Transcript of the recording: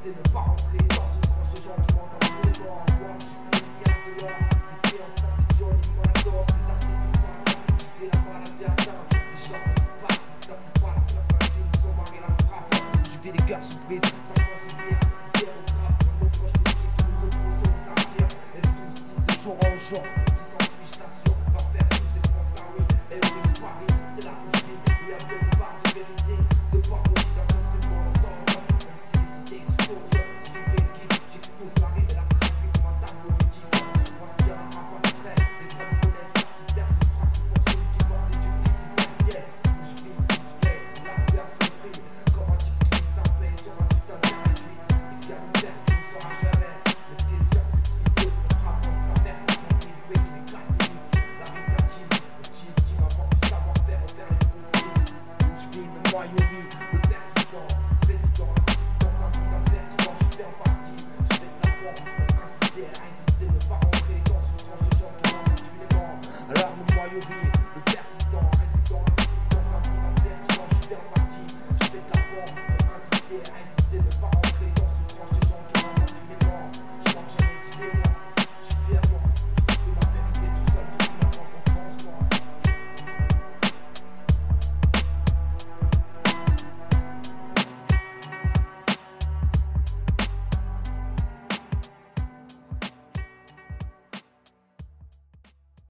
éviter de ne pas rentrer dans ce tranche de gens qui m'entendent tous les bords. Voir, je suis milliard de l'or, des filles enceintes, des Johnny, moi l'adore, des artistes de peintre, je fais la maladie atteinte, les gens ne sont pas, ça me pas la place à l'idée, ils sont mariés la frappe, je fais des cœurs sous prise, ça pense au bien, guerre au trappe, nos proches de qui tous nous opposons, ça me tire, et tous disent de jour en jour, ce qui s'ensuit, je t'assure, va faire tous ces Français, oui, et oui, Paris, c'est là où je vis, il y a bien une part de vérité, de parodie d'un homme, c'est pour l'entendre, même si les idées explosent, suivez le guide, j'expose la rime et la traduit comme un tableau ludique, voici un rap abstrait, les vrais me connaissent, se taire cette phrase, c'est pour celui qui porte des yeux présidentiels, où je vis, où je fais, la paix à son prix, comme un type qui mise un paix sur un putain de réduite, et qui a une perce qui ne saura jamais, mais ce qui est sûr, c'est que ce fils de se fera prendre sa mère, pour qu'on lui qui déclare des mix, la rime captive, le qui estime avoir du savoir-faire, refaire les profils, où je vis une noyaurie, le persistant, président, ainsi dans un monde impertinent, je fais en partie, je fais de la forme.